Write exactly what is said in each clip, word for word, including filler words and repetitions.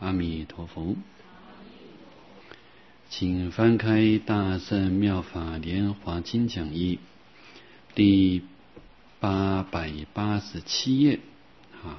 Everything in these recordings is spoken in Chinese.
阿弥陀佛。请翻开《大乘妙法莲华经讲义》第八百八十七页啊。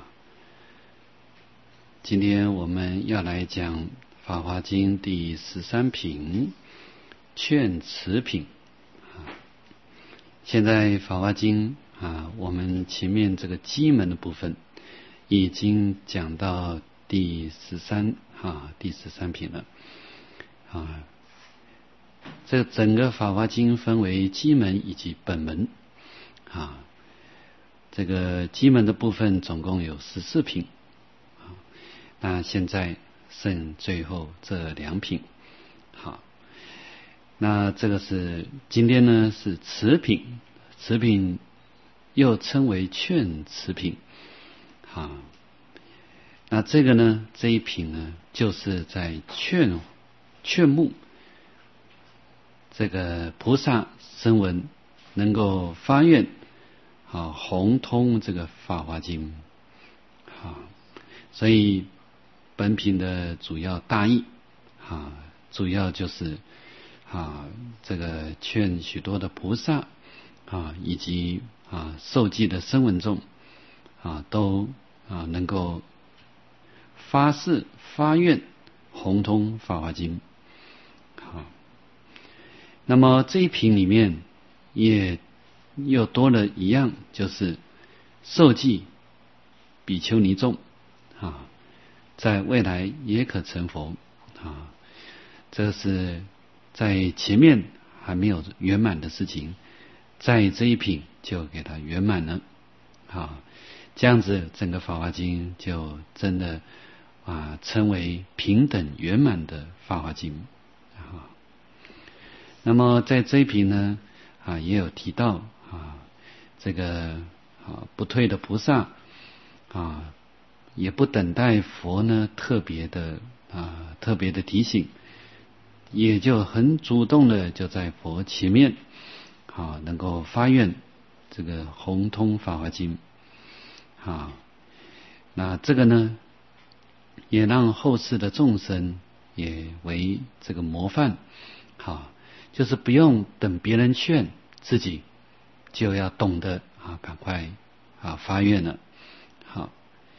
今天我们要来讲《法华经》第十三品劝持品啊。现在《法华经》啊，我们前面这个基门的部分已经讲到第十三啊，第十三品了啊。这整个《法华经》分为基门以及本门啊。这个基门的部分总共有十四品啊。那现在剩最后这两品。好，那这个是今天呢是持品，持品又称为劝持品啊。那这个呢，这一品呢，就是在劝劝募这个菩萨声闻能够发愿啊，弘通这个法华经啊。所以本品的主要大意啊，主要就是啊，这个劝许多的菩萨啊，以及啊受记的声闻众啊，都啊能够发誓发愿弘通法华经。好，那么这一品里面也又多了一样，就是受记比丘尼众啊，在未来也可成佛啊。这是在前面还没有圆满的事情，在这一品就给它圆满了啊。这样子整个法华经就真的啊，称为平等圆满的法华经啊。那么在这一品呢啊，也有提到啊，这个啊不退的菩萨啊，也不等待佛呢特别的啊特别的提醒，也就很主动的就在佛前面啊，能够发愿这个弘通法华经啊。那这个呢，也让后世的众生也为这个模范，好，就是不用等别人劝，自己就要懂得啊，赶快啊发愿了。好，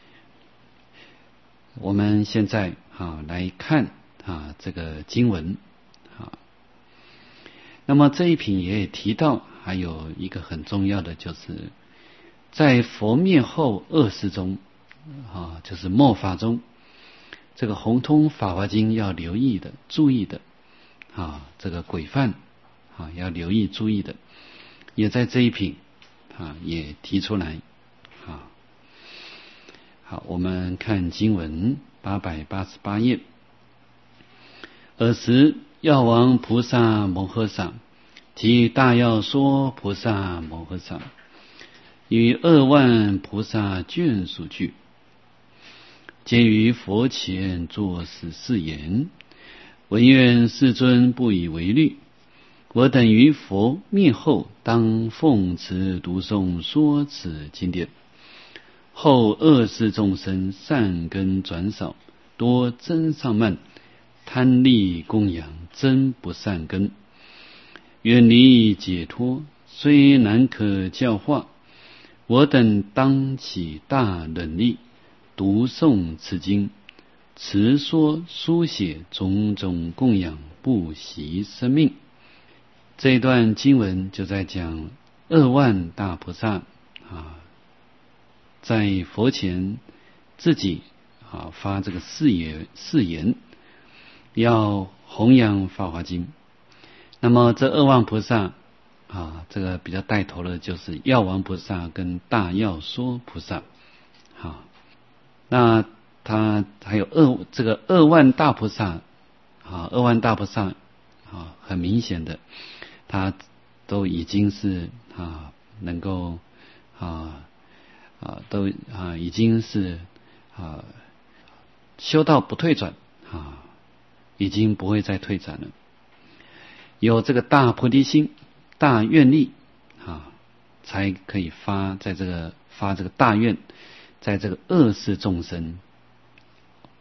我们现在啊来看啊这个经文啊。那么这一品也提到，还有一个很重要的，就是在佛灭后二世中啊，就是末法中，这个弘通法华经要留意的、注意的啊，这个规范啊要留意注意的，也在这一品啊也提出来啊。好，我们看经文八百八十八页。尔时药王菩萨摩诃萨及大药说菩萨摩诃萨与二万菩萨眷属俱，皆于佛前作此誓言：唯愿世尊不以为虑，我等于佛灭后，当奉持读诵说此经典。后恶世众生善根转少，多增上慢，贪利供养，真不善根。远离解脱，虽难可教化，我等当起大忍力，读诵此经，持说书写种种供养，不惜生命。这一段经文就在讲二万大菩萨啊，在佛前自己啊发这个誓言，誓言要弘扬法华经。那么这二万菩萨啊，这个比较带头的就是药王菩萨跟大药说菩萨啊。那他还有二这个二万大菩萨啊，二万大菩萨啊，很明显的，他都已经是啊能够啊啊都啊已经是啊修道不退转啊，已经不会再退转了。有这个大菩提心、大愿力啊，才可以发在这个发这个大愿，在这个恶世众生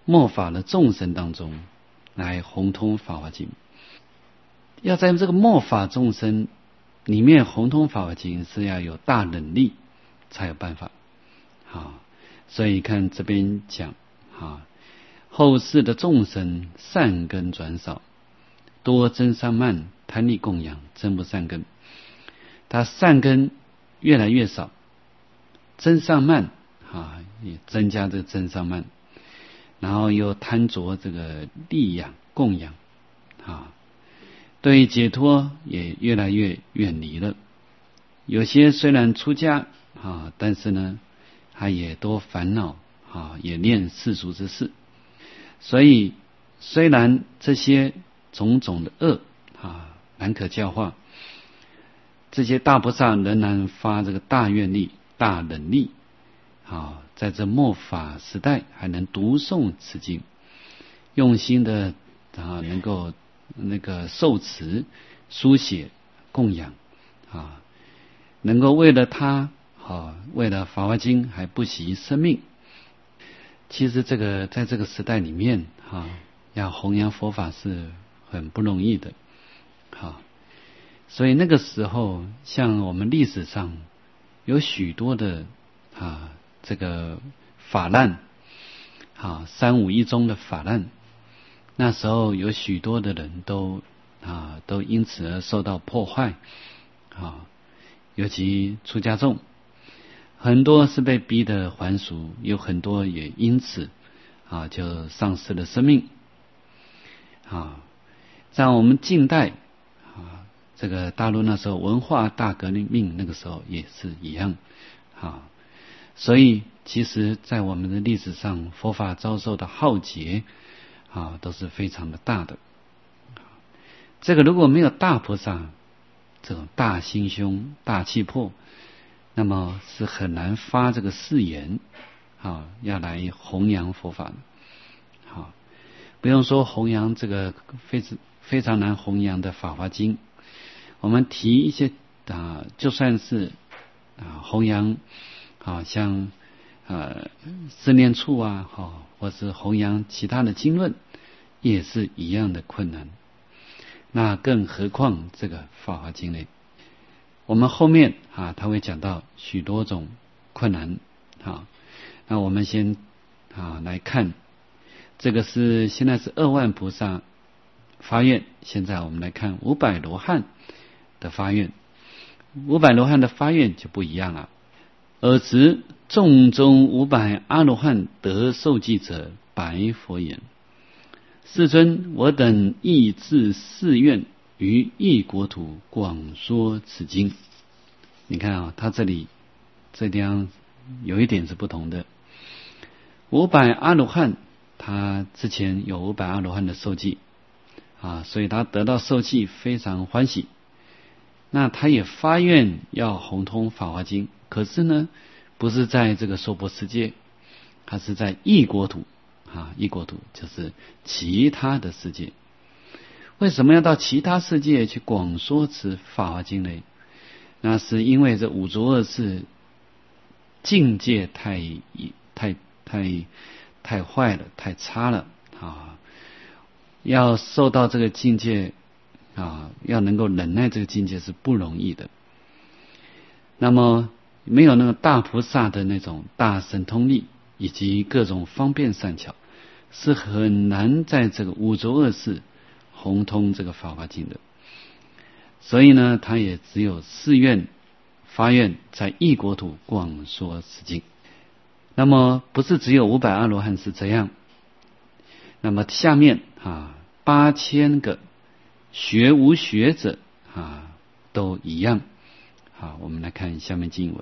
末法的众生当中来弘通法华经。要在这个末法众生里面弘通法华经，是要有大能力才有办法。好，所以看这边讲啊，后世的众生善根转少，多增上慢，贪利供养，增不善根。他善根越来越少，增上慢啊，也增加这个增上慢，然后又贪着这个利养供养啊，对解脱也越来越远离了。有些虽然出家啊，但是呢他也多烦恼啊，也念世俗之事。所以虽然这些种种的恶啊难可教化，这些大菩萨仍然发这个大愿力、大能力啊，在这末法时代还能读诵此经，用心的啊能够那个受持、书写、供养啊，能够为了他啊，为了法华经还不惜生命。其实这个在这个时代里面啊，要弘扬佛法是很不容易的。好，所以那个时候，像我们历史上有许多的啊这个法难啊，三五一中的法难，那时候有许多的人都啊都因此而受到破坏啊，尤其出家众。很多是被逼得还俗，有很多也因此啊就丧失了生命啊。在我们近代啊，这个大陆那时候文化大革命那个时候也是一样啊。所以其实在我们的历史上，佛法遭受的浩劫啊都是非常的大的。这个如果没有大菩萨这种大心胸、大气魄，那么是很难发这个誓言啊，要来弘扬佛法的。好，不用说弘扬这个非常非常难弘扬的《法华经》，我们提一些啊，就算是啊弘扬啊，像呃四念处啊，好，或是弘扬其他的经论，也是一样的困难。那更何况这个《法华经》呢？我们后面啊，他会讲到许多种困难啊。那我们先啊来看，这个是现在是二万菩萨发愿，现在我们来看五百罗汉的发愿。五百罗汉的发愿就不一样了。尔时众中五百阿罗汉得受记者白佛言：世尊，我等亦自誓愿于异国土广说此经。你看啊，他这里这地方有一点是不同的。五百阿罗汉，他之前有五百阿罗汉的受记啊，所以他得到受记非常欢喜。那他也发愿要弘通法华经，可是呢，不是在这个娑婆世界，他是在异国土啊，异国土就是其他的世界。为什么要到其他世界去广说此法华经呢？那是因为这五浊恶世境界太太太太坏了，太差了啊！要受到这个境界啊，要能够忍耐这个境界是不容易的。那么没有那个大菩萨的那种大神通力以及各种方便善巧，是很难在这个五浊恶世弘通这个法华经的。所以呢，他也只有誓愿发愿在异国土广说此经。那么不是只有五百阿罗汉是这样，那么下面啊八千个学无学者啊都一样。好，我们来看下面经文：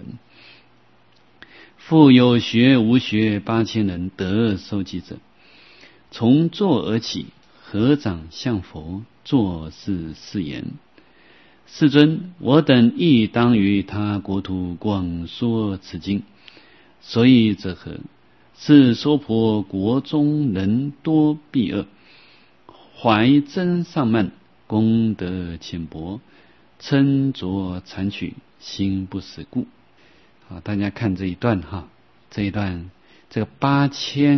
复有学无学八千人得受记者，从座而起，合掌向佛，作是誓言：世尊，我等亦当于他国土广说此经。所以者何？是娑婆国中人多避恶，怀真上慢，功德浅薄，嗔着残取，心不实故。好，大家看这一段哈，这一段这个八千个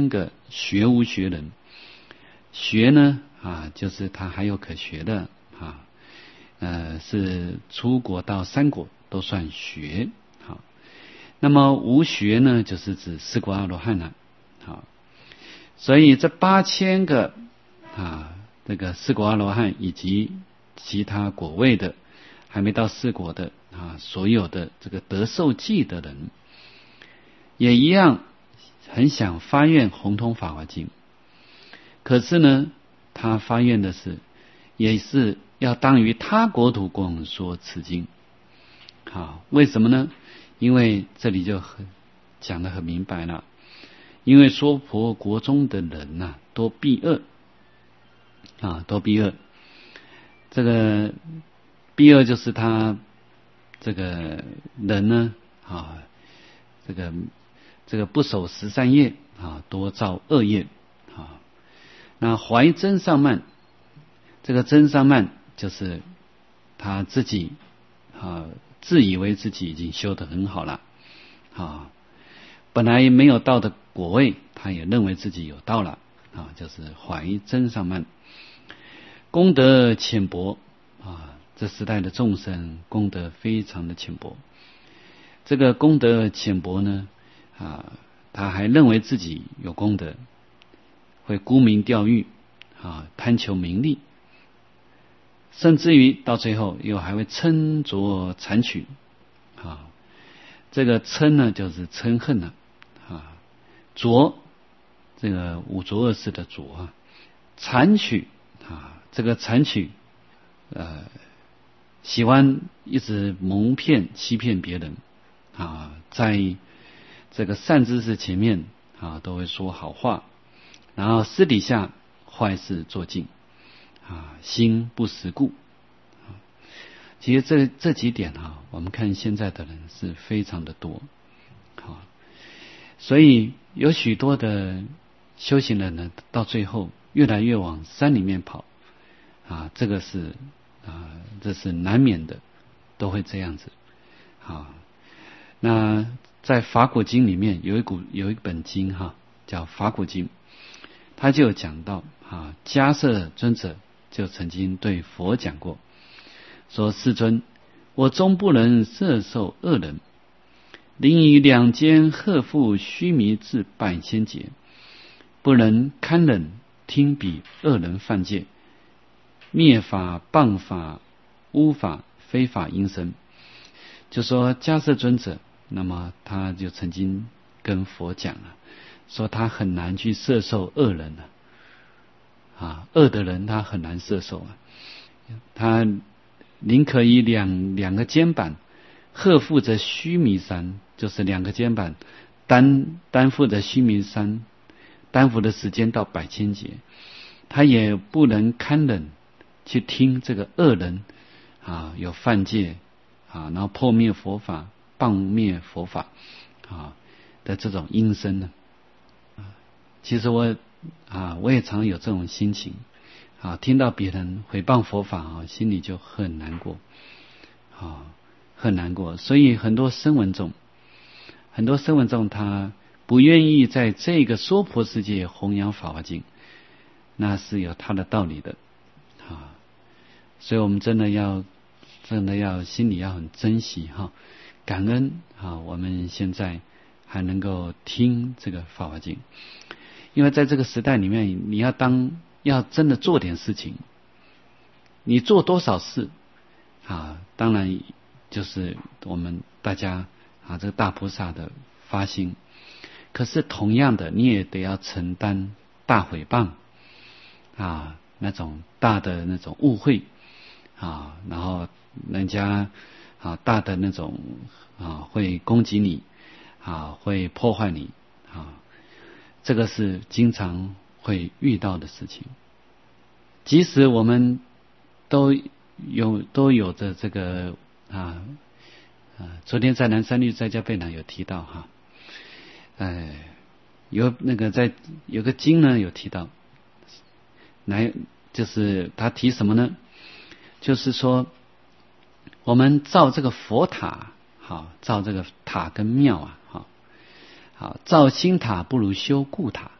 学无学人。学呢啊，就是他还有可学的啊，呃，是出国到三国都算学。好，那么无学呢，就是指四果阿罗汉了。好，所以这八千个啊，这个四果阿罗汉以及其他果位的还没到四果的啊，所有的这个得受记的人，也一样很想发愿弘通法华经。可是呢，他发愿的是，也是要当于他国土广说此经。好，为什么呢？因为这里就很讲得很明白了。因为娑婆国中的人呐、啊，多避恶啊，多避恶。这个避恶就是他这个人呢啊，这个这个不守十善业啊，多造恶业啊。那怀真上慢，这个真上慢就是他自己啊，自以为自己已经修得很好了啊，本来没有到的果位，他也认为自己有到了啊，就是怀真上慢。功德浅薄啊，这时代的众生功德非常的浅薄。这个功德浅薄呢啊，他还认为自己有功德，会沽名钓誉啊，贪求名利，甚至于到最后又还会嗔着残取啊。这个嗔呢，就是嗔恨了啊，着这个五浊恶世的着啊，残取啊，这个残取呃，喜欢一直蒙骗欺骗别人啊，在这个善知识前面啊，都会说好话。然后私底下坏事做尽啊，心不识故啊。其实这这几点啊，我们看现在的人是非常的多啊，所以有许多的修行人呢，到最后越来越往山里面跑啊，这个是啊，这是难免的，都会这样子啊。那在法鼓经里面有一股有一本经哈、啊，叫法鼓经。他就讲到啊，迦叶尊者就曾经对佛讲过，说：世尊，我终不能摄受恶人，临于两间荷负须弥至百千劫，不能堪忍听彼恶人犯戒，灭法谤法污法非法因身。就说迦叶尊者，那么他就曾经跟佛讲了，说他很难去摄受恶人啊，啊，恶的人他很难摄受啊，他宁可以两两个肩膀荷负着须弥山，就是两个肩膀担担负着须弥山，担负的时间到百千劫，他也不能堪忍去听这个恶人啊有犯戒啊，然后破灭佛法、谤灭佛法啊的这种因身呢。其实我啊，我也常有这种心情啊，听到别人诽谤佛法啊，心里就很难过啊，很难过。所以很多声闻众，很多声闻众他不愿意在这个娑婆世界弘扬法华经，那是有他的道理的啊。所以我们真的要，真的要心里要很珍惜哈，感恩啊，我们现在还能够听这个法华经。因为在这个时代里面，你要当要真的做点事情，你做多少事啊？当然就是我们大家啊，这个大菩萨的发心。可是同样的，你也得要承担大毁谤啊，那种大的那种误会啊，然后人家啊大的那种啊会攻击你啊，会破坏你啊。这个是经常会遇到的事情，即使我们都有都有着这个啊啊，昨天在南山律在家贝呢有提到哈，哎，有那个在有个经呢有提到，来就是他提什么呢？就是说我们造这个佛塔，好，造这个塔跟庙啊，好。好，造新塔不如修故塔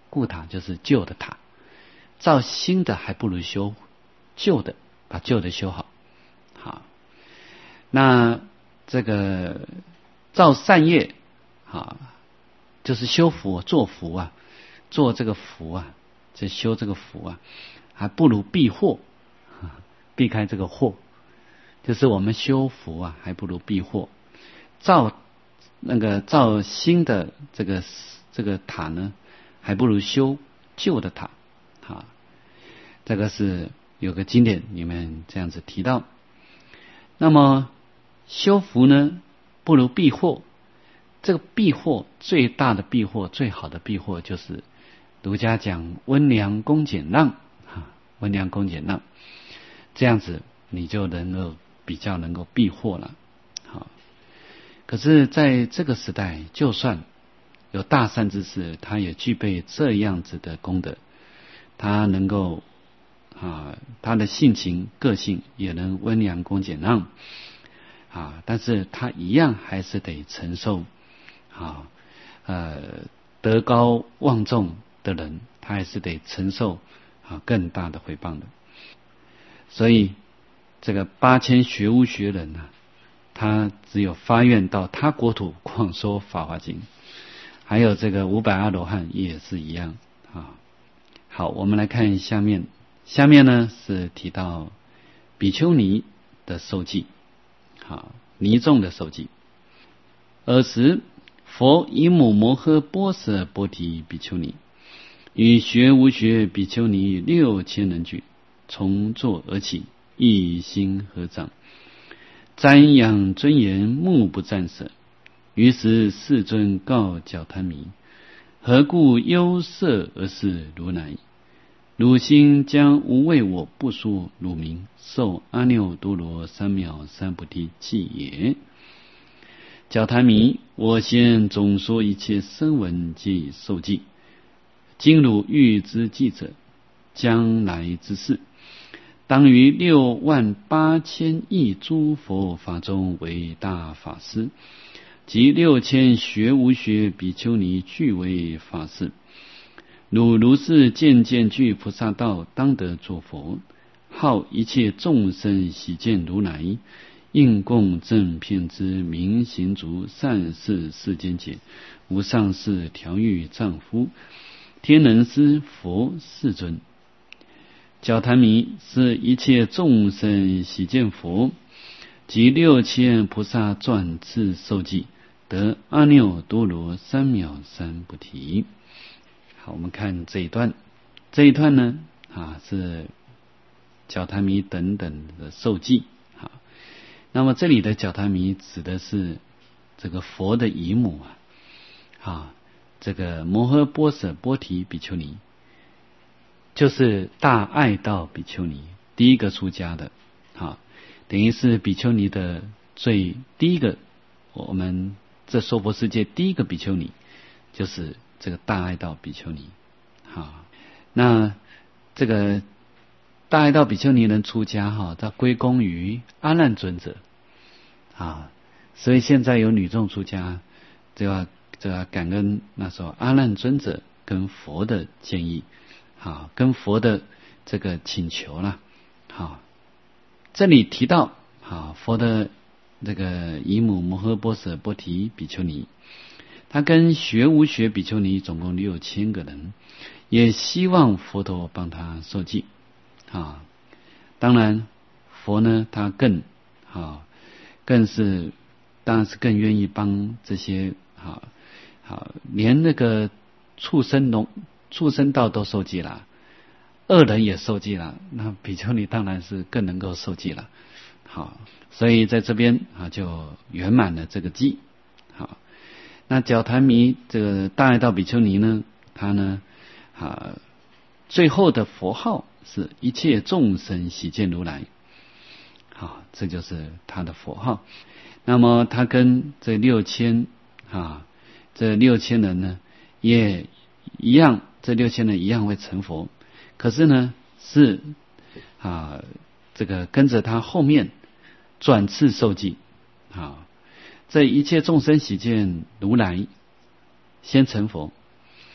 故塔就是旧的塔，造新的还不如修旧的，把旧的修好。好，那这个造善业啊，就是修福做福啊，做这个福啊，这修这个福啊，还不如避祸，避开这个祸，就是我们修福啊，还不如避祸。造那个造新的这个这个塔呢，还不如修旧的塔啊。这个是有个经典里面这样子提到。那么修福呢，不如避祸。这个避祸最大的避祸，最好的避祸，就是儒家讲温良恭俭让啊，温良恭俭让，这样子你就能够比较能够避祸了。好，可是在这个时代，就算有大善之士，他也具备这样子的功德，他能够啊，他的性情个性也能温良恭俭让啊，但是他一样还是得承受啊，呃，德高望重的人，他还是得承受啊更大的回报的。所以这个八千学无学人啊，他只有发愿到他国土广说法华经，还有这个五百阿罗汉也是一样啊。好，我们来看下面，下面呢是提到比丘尼的受记，好，尼众的受记。尔时佛以母摩诃波舍波提比丘尼与学无学比丘尼六千人俱，从座而起，一心合掌，瞻仰尊严，目不暂舍。于是世尊告皎檀弥：何故忧色而视如来？汝心将无为我不说汝名，受阿耨多罗三藐三菩提记也。皎檀弥，我先总说一切声闻及受记，今汝欲知记者，将来之事，当于六万八千亿诸佛法中为大法师，及六千学无学比丘尼俱为法师。汝如是渐渐具菩萨道，当得作佛，号一切众生喜见如来，应供正遍知明行足善事世间解，无上士调御丈夫，天人师佛世尊。皎檀弥，是一切众生喜见佛，及六千菩萨转次受记，得阿耨多罗三藐三菩提。好，我们看这一段，这一段呢啊是皎檀弥等等的受记。好，那么这里的皎檀弥指的是这个佛的姨母啊，啊，这个摩诃波舍波提比丘尼，就是大爱道比丘尼，第一个出家的，啊，等于是比丘尼的最第一个，我们这娑婆世界第一个比丘尼，就是这个大爱道比丘尼。好，那这个大爱道比丘尼能出家哈，他归功于阿难尊者啊，所以现在有女众出家，就要就要感恩那时候阿难尊者跟佛的建议，好，跟佛的这个请求啦。好，这里提到好佛的这个姨母摩诃波舍波提比丘尼，他跟学无学比丘尼总共六千个人，也希望佛陀帮他受记啊。当然佛呢他更啊更是当然是更愿意帮这些啊好连那个畜生农畜生道都受记了，恶人也受记了，那比丘尼当然是更能够受记了。好，所以在这边啊就圆满了这个记。好，那皎檀弥这个大爱道比丘尼呢，他呢啊最后的佛号是一切众生喜见如来。好，这就是他的佛号。那么他跟这六千啊这六千人呢也一样，这六千人一样会成佛，可是呢是啊这个跟着他后面转次受记。好，这一切众生喜见如来先成佛，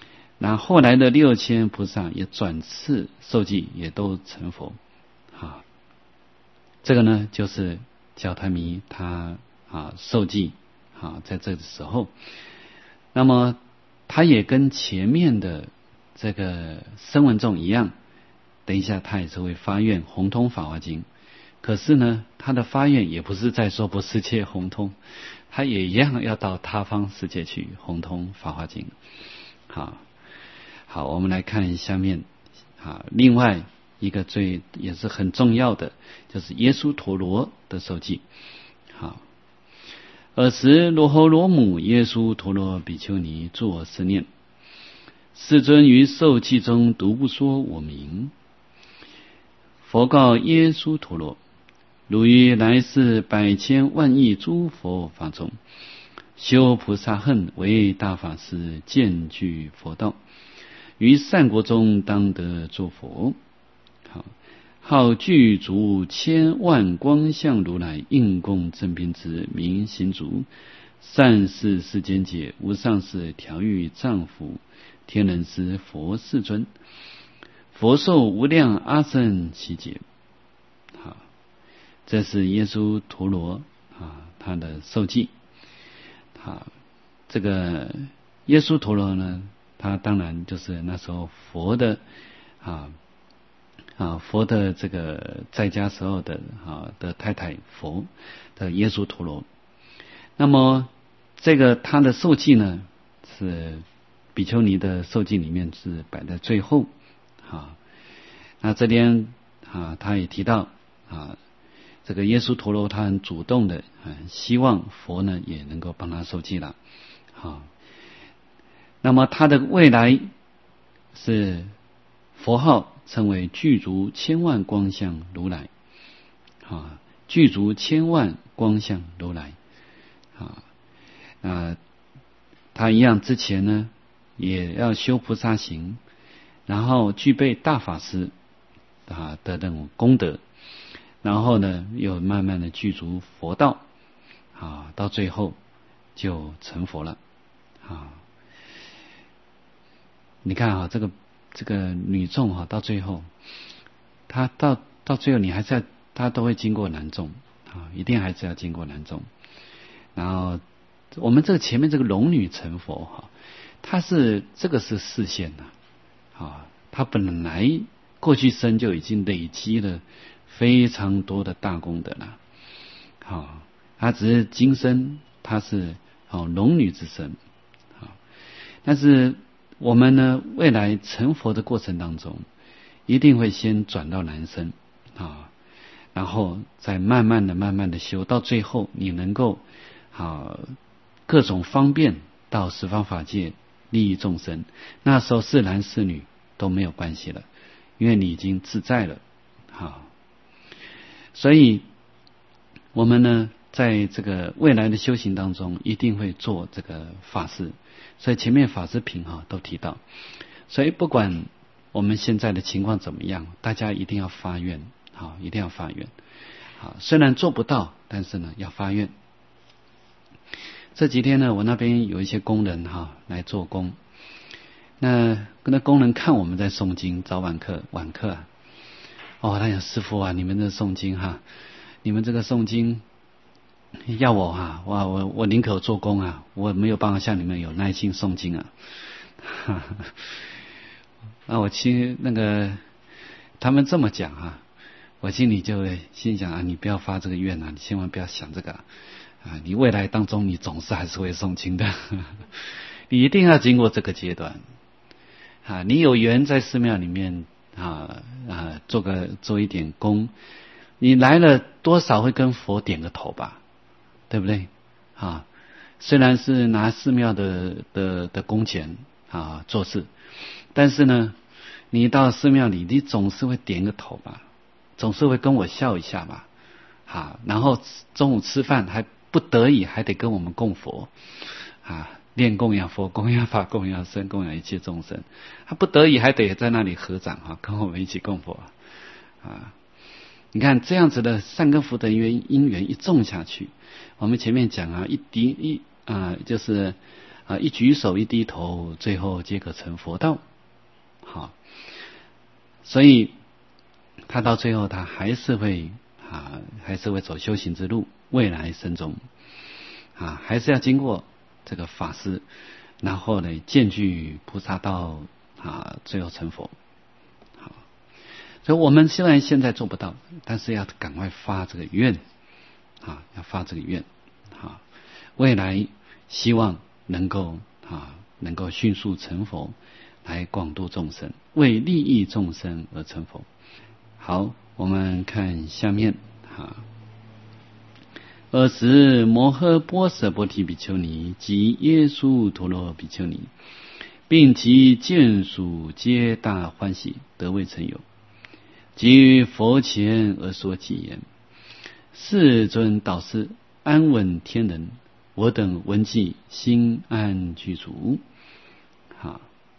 那后来的六千菩萨也转世受记，也都成佛。啊，这个呢就是焦太弥他啊受记啊，在这个时候，那么他也跟前面的这个声闻众一样，等一下他也是会发愿宏通法华经。可是呢，他的发愿也不是在说不世界宏通，他也一样要到他方世界去宏通法华经。好，好，我们来看下面啊，另外一个最也是很重要的，就是耶输陀罗的受记。好，尔时罗侯罗母耶输陀罗比丘尼作是念：世尊于受记中独不说我名。佛告耶输陀罗：汝于来世百千万亿诸佛法中，修菩萨恨为大法师，渐具佛道，于善国中当得诸佛。好，号具足千万光相如来，应供正遍知明行足，善事世间解，无上士调御丈夫，天人师佛世尊，佛寿无量阿僧祇劫。好，这是耶输陀罗啊，他的受记。啊，这个耶输陀罗呢，他当然就是那时候佛的啊啊佛的这个在家时候的啊的太太佛的耶输陀罗。那么这个他的受记呢，是比丘尼的受记里面是摆在最后啊。那这边啊，他也提到啊，这个耶输陀罗他很主动的，很希望佛呢也能够帮他受记了。好，那么他的未来是佛号称为具足千万光相如来。啊，具足千万光相如来。啊，那他一样之前呢，也要修菩萨行，然后具备大法师啊的那种功德，然后呢又慢慢的具足佛道啊，到最后就成佛了啊。你看啊，这个这个女众啊，到最后她到到最后你还是要她都会经过男众啊，一定还是要经过男众。然后我们这个前面这个龙女成佛哈，她是这个是示现的啊，她本来过去生就已经累积了非常多的大功德了。好，她只是今生她是哦龙女之身。好，但是我们呢，未来成佛的过程当中，一定会先转到男身啊，然后再慢慢的、慢慢的修，到最后你能够啊各种方便到十方法界利益众生，那时候是男是女都没有关系了，因为你已经自在了。好，所以我们呢，在这个未来的修行当中，一定会做这个法事。所以前面法师品哈都提到，所以不管我们现在的情况怎么样，大家一定要发愿，好，一定要发愿。好，虽然做不到，但是呢要发愿。这几天呢，我那边有一些工人哈来做工，那那工人看我们在诵经，早晚课晚课啊，哦，他讲师父啊，你们这诵经哈，你们这个诵经。要我哈，哇，我我宁可做工啊，我没有办法像你们有耐心诵经啊。那我心那个他们这么讲啊，我心里就心想啊，你不要发这个愿啊，你千万不要想这个啊，你未来当中你总是还是会诵经的，你一定要经过这个阶段啊。你有缘在寺庙里面啊啊做个做一点工，你来了多少会跟佛点个头吧。对不对啊？虽然是拿寺庙的的的工钱啊做事，但是呢，你到寺庙里，你总是会点个头吧，总是会跟我笑一下吧，啊，然后中午吃饭还不得已还得跟我们供佛啊，念供养佛、供养法、供养僧、供养一切众生，他不得已还得在那里合掌啊，跟我们一起供佛啊。你看这样子的善根福德因缘一种下去，我们前面讲啊，一滴一啊、呃，就是啊，一举手一低头，最后皆可成佛道。好，所以他到最后他还是会啊，还是会走修行之路，未来生中啊，还是要经过这个法师，然后呢渐具菩萨道啊，最后成佛。好，所以我们虽然现在做不到，但是要赶快发这个愿啊，要发这个愿啊，未来希望能够啊，能够迅速成佛，来广度众生，为利益众生而成佛。好，我们看下面啊。尔时摩诃波舍波提比丘尼及耶输陀罗比丘尼，并其眷属皆大欢喜，得未曾有。即于佛前而说偈言：世尊导师，安稳天人，我等闻偈，心安具足。好，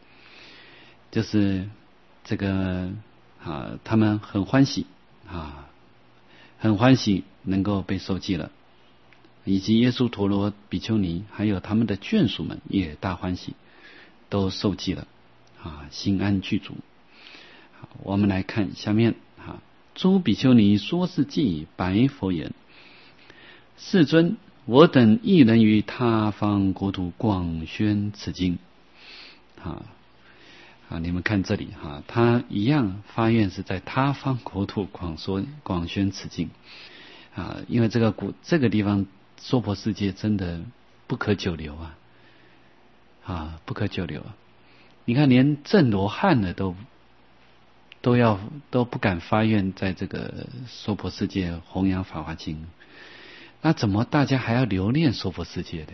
就是这个啊，他们很欢喜啊，很欢喜能够被受记了，以及耶输陀罗比丘尼还有他们的眷属们也大欢喜，都受记了啊，心安具足。好，我们来看下面啊，诸比丘尼说是偈，白佛言：世尊，我等亦能于他方国土广宣此经。啊啊，你们看这里哈、啊，他一样发愿是在他方国土广说广宣此经啊，因为这个古这个地方娑婆世界真的不可久留啊啊，不可久留啊！你看，连正罗汉的都都要都不敢发愿在这个娑婆世界弘扬法华经，那怎么大家还要留恋娑婆世界的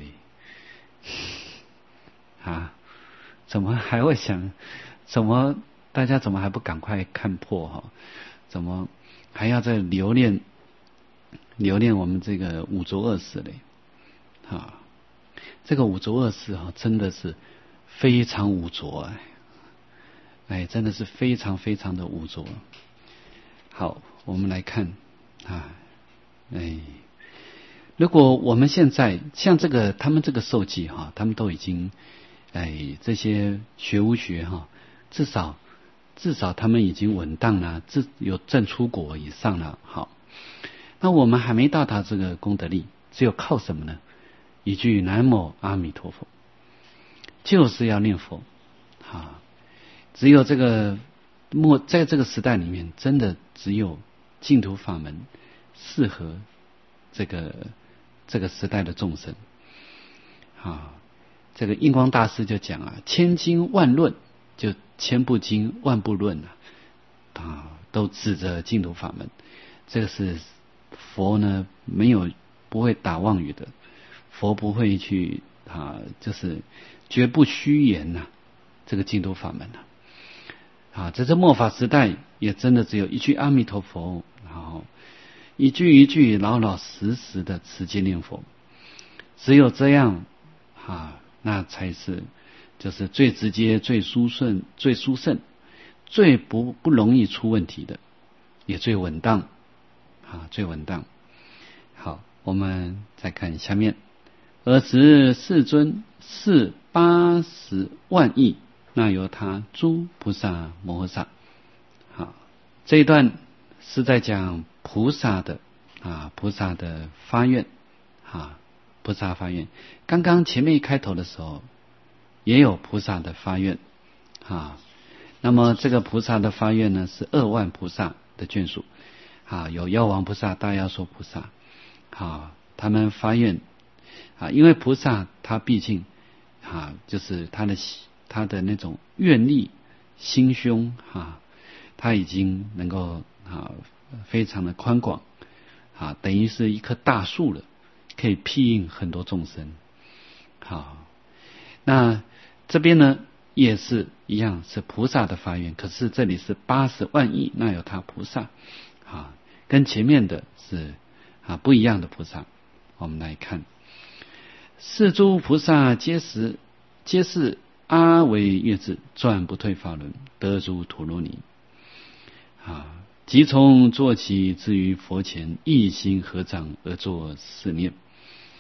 啊？怎么还会想？怎么大家怎么还不赶快看破哈？怎么还要再留恋留恋我们这个五浊恶世嘞？啊，这个五浊恶世哈，真的是非常五浊哎，哎，真的是非常非常的五浊。好，我们来看啊，哎，如果我们现在像这个他们这个受记哈，他们都已经哎这些学无学哈。至少，至少他们已经稳当了，自有证出国以上了。好，那我们还没到达这个功德力，只有靠什么呢？一句南无阿弥陀佛，就是要念佛。啊，只有这个末在这个时代里面，真的只有净土法门适合这个这个时代的众生。啊，这个印光大师就讲啊，千经万论。就千部经万部论啊，啊，都指着净土法门。这个是佛呢，没有不会打妄语的，佛不会去啊，就是绝不虚言呐、啊。这个净土法门啊，啊，在这末法时代，也真的只有一句阿弥陀佛，然后一句一句老老实实的持戒念佛，只有这样啊，那才是。就是最直接、最殊顺、最殊胜、最不不容易出问题的，也最稳当啊，最稳当。好，我们再看下面。尔时世尊是八十万亿那由他诸菩萨摩诃萨。好，这一段是在讲菩萨的啊，菩萨的发愿啊，菩萨发愿。刚刚前面一开头的时候。也有菩萨的发愿啊，那么这个菩萨的发愿呢，是二万菩萨的眷属啊，有药王菩萨、大药说菩萨啊，他们发愿啊，因为菩萨他毕竟啊，就是他的他的那种愿力心胸啊，他已经能够啊非常的宽广啊，等于是一棵大树了，可以庇应很多众生。好，那这边呢也是一样，是菩萨的发愿，可是这里是八十万亿那由他菩萨啊，跟前面的是啊不一样的菩萨。我们来看，是诸菩萨皆是皆是阿惟越致，转不退法轮，得诸陀罗尼啊，即从坐起至于佛前，一心合掌而作是念：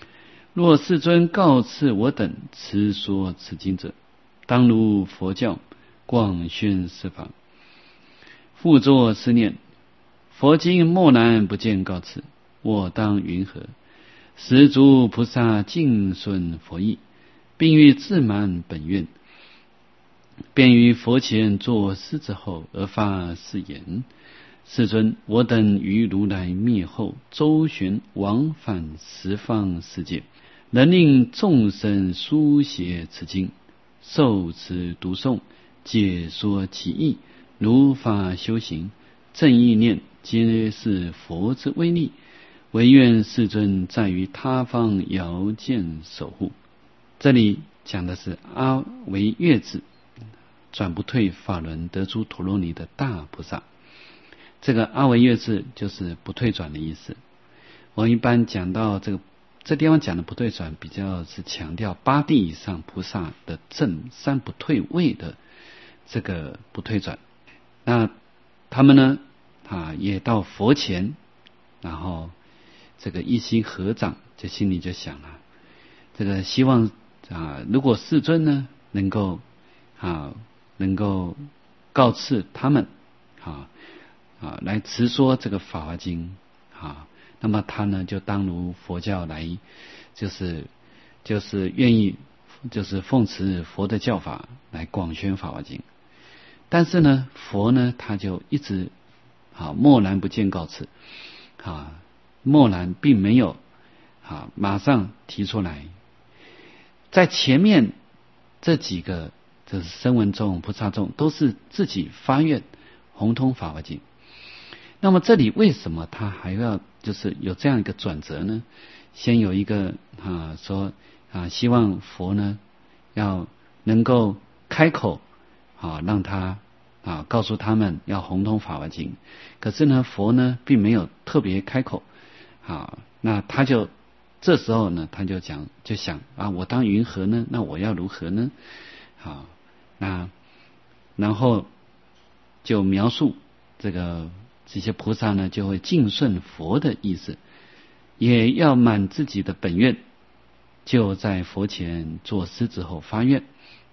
若世尊告赐我等持说此经者，当如佛教，广宣四方。复作是念：佛经默然不见告辞，我当云何？十诸菩萨尽顺佛意，并欲自满本愿，便于佛前作狮子后而发誓言：世尊，我等于如来灭后，周旋往返十方世界，能令众生书写此经，受持读诵，解说其意，如法修行，正意念，皆是佛之威力。唯愿世尊在于他方遥见守护。这里讲的是阿惟越智，转不退法轮得出陀罗尼的大菩萨。这个阿惟越智就是不退转的意思。我一般讲到这个这地方讲的不退转，比较是强调八地以上菩萨的正三不退位的这个不退转。那他们呢啊也到佛前，然后这个一心合掌，就心里就想了，这个希望啊，如果世尊呢能够啊能够告赐他们啊啊来持说这个法华经啊，那么他呢就当如佛教来，就是就是愿意就是奉持佛的教法来广宣法华经。但是呢，佛呢他就一直啊默然不见告辞啊。默然并没有啊马上提出来。在前面这几个就是声闻众、菩萨众都是自己发愿弘通法华经。那么这里为什么他还要就是有这样一个转折呢？先有一个啊说啊希望佛呢要能够开口啊让他啊告诉他们要弘通法华经，可是呢佛呢并没有特别开口。啊，那他就这时候呢，他就讲就想啊，我当云何呢？那我要如何呢？好，那然后就描述这个这些菩萨呢，就会敬顺佛的意思，也要满自己的本愿，就在佛前作狮子后发愿。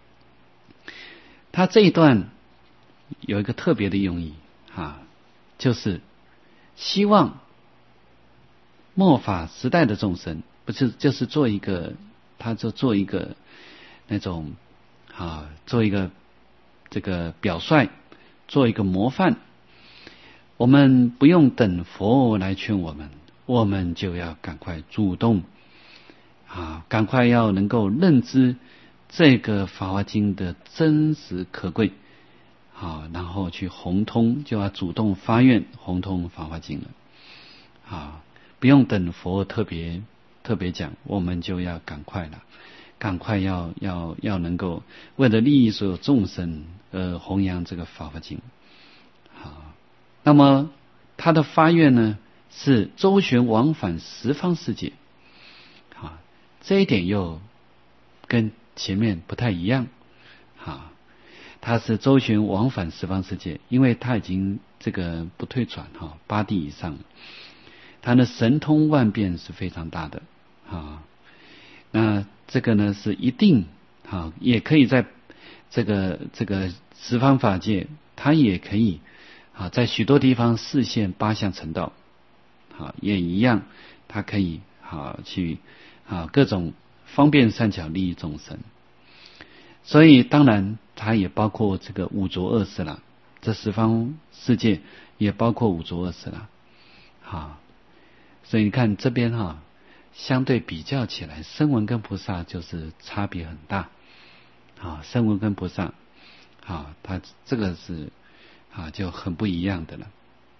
他这一段有一个特别的用意啊，就是希望末法时代的众生，不是就是做一个，他就做一个那种啊，做一个这个表率，做一个模范。我们不用等佛来劝我们，我们就要赶快主动啊，赶快要能够认知这个法华经的真实可贵，好，然后去弘通，就要主动发愿弘通法华经了，啊。不用等佛特别特别讲，我们就要赶快了，赶快要要要能够为了利益所有众生而弘扬这个法华经。好，那么他的发愿呢是周旋往返十方世界，好，这一点又跟前面不太一样。好，他是周旋往返十方世界，因为他已经这个不退转哈，八地以上。他的神通万变是非常大的啊，那这个呢是一定啊，也可以在这个这个十方法界，他也可以啊，在许多地方示现八相成道，啊，也一样，他可以啊去啊各种方便善巧利益众生，所以当然他也包括这个五浊恶世了，这十方世界也包括五浊恶世了，好。所以你看这边哈、啊，相对比较起来，声闻跟菩萨就是差别很大。啊，声闻跟菩萨，啊，他这个是啊就很不一样的了。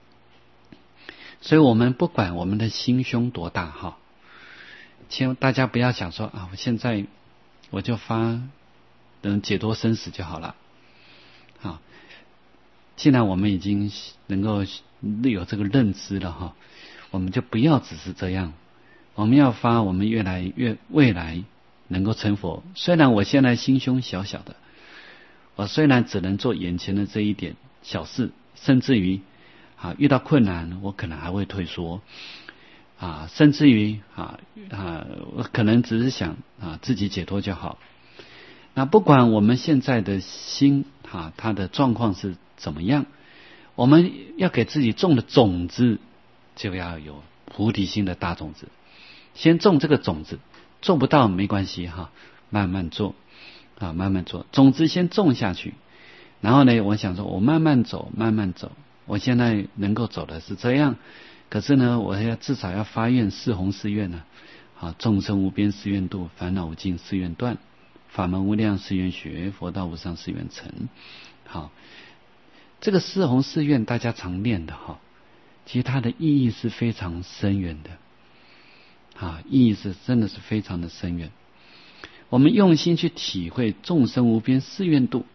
所以我们不管我们的心胸多大哈，千大家不要想说啊，我现在我就发能解脱生死就好了。好，既然我们已经能够有这个认知了哈。我们就不要只是这样，我们要发我们越来越未来能够成佛。虽然我现在心胸小小的，我虽然只能做眼前的这一点小事，甚至于啊遇到困难我可能还会退缩， 啊，甚至于啊啊，可能只是想啊自己解脱就好。那不管我们现在的心啊，它的状况是怎么样，我们要给自己种的种子，就要有菩提心的大种子。先种这个种子，做不到没关系哈，慢慢做啊，慢慢做，种子先种下去。然后呢，我想说，我慢慢走，慢慢走。我现在能够走的是这样，可是呢，我要至少要发愿四弘誓愿呢，啊，众生无边誓愿度，烦恼无尽誓愿断，法门无量誓愿学，佛道无上誓愿成。好，这个四弘誓愿大家常念的哈，其实它的意义是非常深远的。啊，意义是真的是非常的深远。我们用心去体会众生无边誓愿度，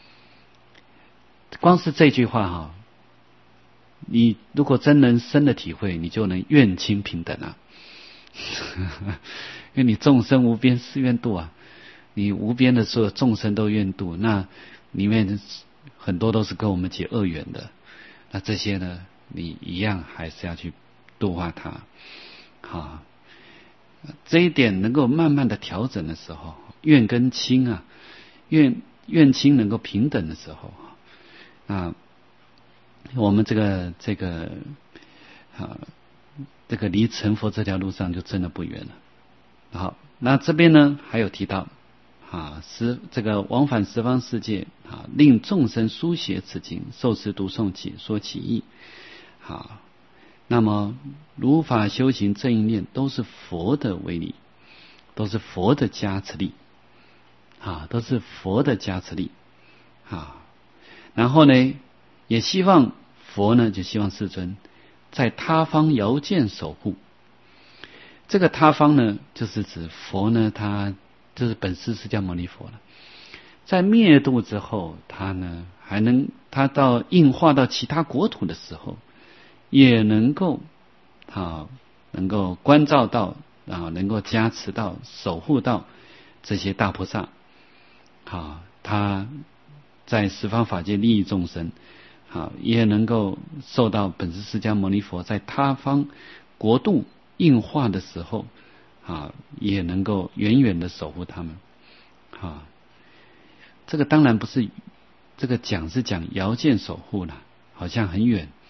光是这句话哈，你如果真能深的体会，你就能愿亲平等啊。因为你众生无边誓愿度啊，你无边的所有众生都愿度，那里面很多都是跟我们结恶缘的，那这些呢，你一样还是要去度化它。好，这一点能够慢慢的调整的时候，愿跟亲啊，愿愿亲能够平等的时候，啊，我们这个这个啊，这个离成佛这条路上就真的不远了。好，那这边呢还有提到啊，十这个往返十方世界啊，令众生书写此经，受持读诵解说其义。好。那么如法修行正应念都是佛的威力，都是佛的加持力啊，都是佛的加持力啊。然后呢，也希望佛呢，就希望世尊在他方遥见守护。这个他方呢，就是指佛呢，他就是本师释迦牟尼佛了。在灭度之后，他呢还能他到应化到其他国土的时候，也能够啊，能够关照到啊，能够加持到、守护到这些大菩萨啊，他在十方法界利益众生啊，也能够受到本师释迦牟尼佛在他方国度应化的时候啊，也能够远远的守护他们啊。这个当然不是这个讲是讲遥见守护了，好像很远。